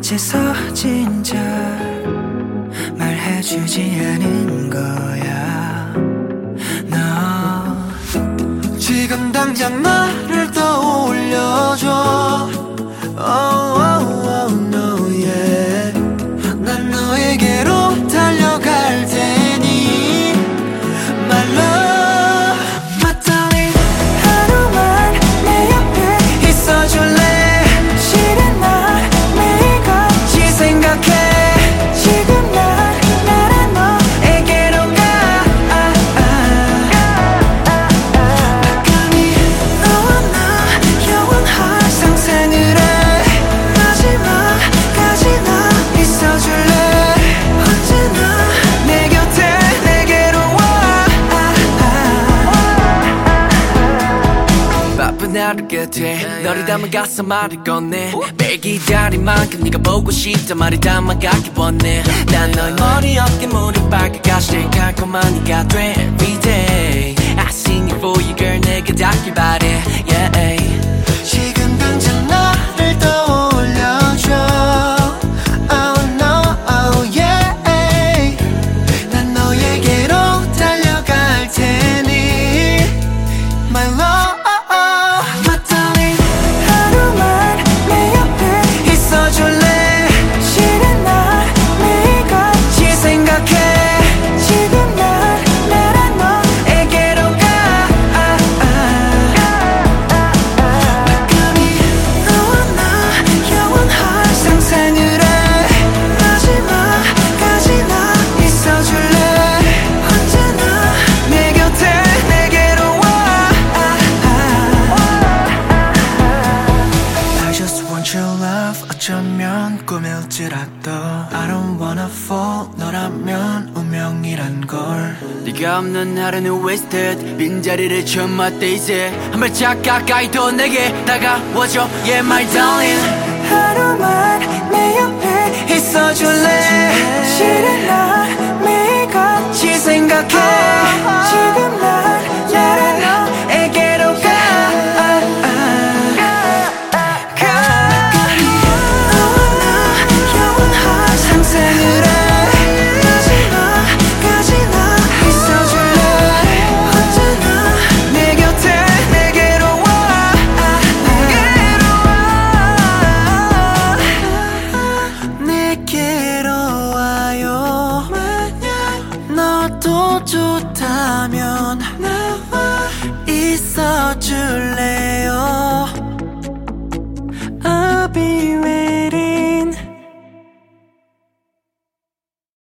어째서 진작 말해주지 않은 거야. 너 지금 당장 나를 떠올려줘. Oh, oh, oh, no, yeah. 난 너에게로 달려갈 테니 My love, my darling. 하루만 내 옆에 있어줄래. 싫은 날 매일같이 생각해. 지금 난 나란 너에게로 가. 감히 너와 나 영원할 상상을 해. 마지막까지 나 있어줄래. 언제나 내 곁에 내게로 와. 바쁜 하루 끝에 너를 담아가서 말을 건네. 매일 기다린 만큼 네가 보고 싶단 말이 담아가기 원해. 난 너의 머리 어깨 무릎 발끝까지 달콤한 네가 돼 every day. I sing it for you girl. 내게 닿길 바래 yeah. 지금 당장 나를 떠올려줘. Oh no, oh yeah. 난 너에게로 달려갈 테니 My love, my darling. 하루만 내 옆에 있어줄래. 싫은 날 매일같이 생각해. 지금 난 나란 너에게로 가. 감히 너와 나 영원할 상상을 해. 마지막까지 나 있어줄래. 언제나 내 곁에 내게로 와. I just want your love. 어쩌면 꿈일지라도 I don't wanna fall. 너라면 운명이란 걸. 네가 없는 하루는 wasted. 빈자리를 채운 my days. 한 발짝 가까이 더 내게 다가와줘 Yeah my darling. 하루만 내 옆에 있어줄래. 싫은 날 매일같이 생각해. 지금 난 나란 너에게로 가. 너와 나 영원할 상상을 해. 마지막까지 나 있어줄래. 언제나 내 곁에 내게로 와. 내게로 와요. 너도 좋다면 나와 있어줄래요.